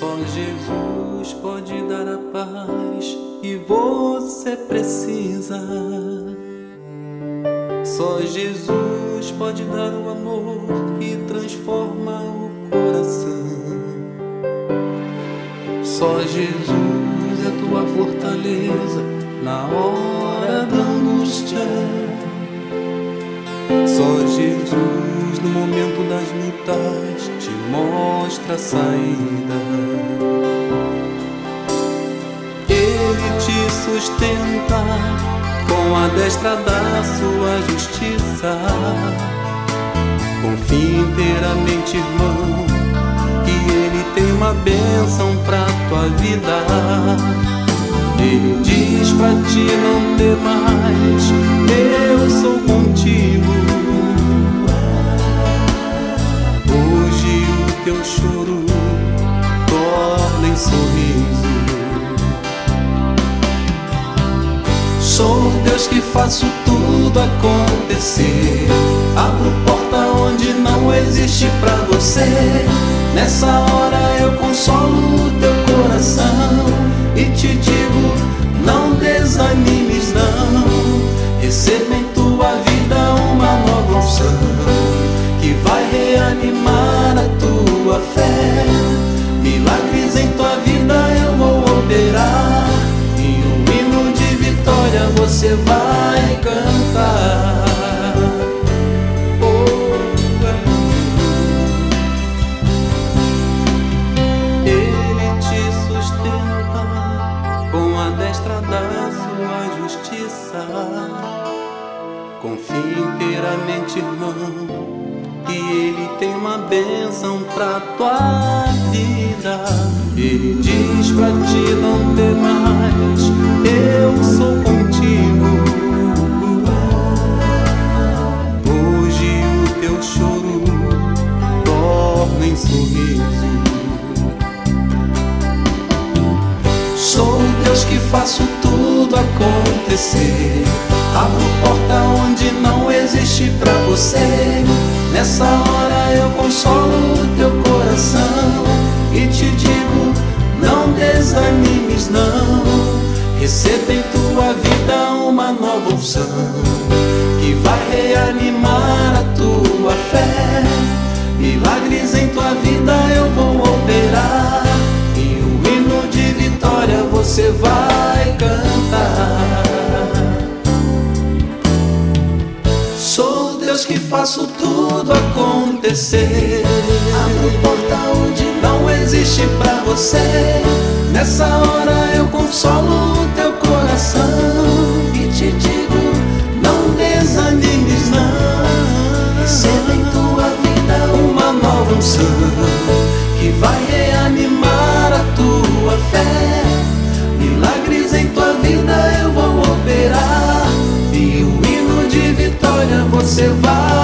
Só Jesus pode dar a paz que você precisa. Só Jesus pode dar o amor que transforma o coração. Só Jesus é tua fortaleza na hora da angústia. Só Jesus no momento das lutas te mostra a saída. Ele te sustenta com a destra da sua justiça. Confia inteiramente, irmão, que Ele tem uma bênção pra tua vida. Ele diz pra ti não temais, eu sou contigo. Hoje o teu choro torna em sorriso. Sou Deus que faço tudo acontecer. Abro porta onde não existe pra você. Nessa hora eu consolo o teu coração e te digo, não desanimes não. Receba em tua vida uma nova unção que vai reanimar a tua fé. Milagres em tua vida eu vou operar, e um hino de vitória você vai cantar. Ele te sustenta com a destra da sua justiça. Confie inteiramente, irmão, que Ele tem uma bênção pra tua vida. Ele diz pra ti não temais, eu sou contigo. Hoje o teu choro torna em sorriso. Sou Deus que faço tudo acontecer. Abro porta onde não existe pra você. Nessa hora eu consolo o teu coração e te digo, não desanimes não. Receba em tua vida uma nova unção que vai reanimar a tua fé. Milagres em tua vida eu vou operar, e um hino de vitória você vai cantar. Sou Deus que faço tudo acontecer. Abro porta onde não existe pra você. Nessa hora eu consolo o teu coração e te digo, não desanimes não. Receba em tua vida uma nova unção que vai reanimar a tua fé. Milagres em tua vida eu vou operar, e o hino de vitória você vai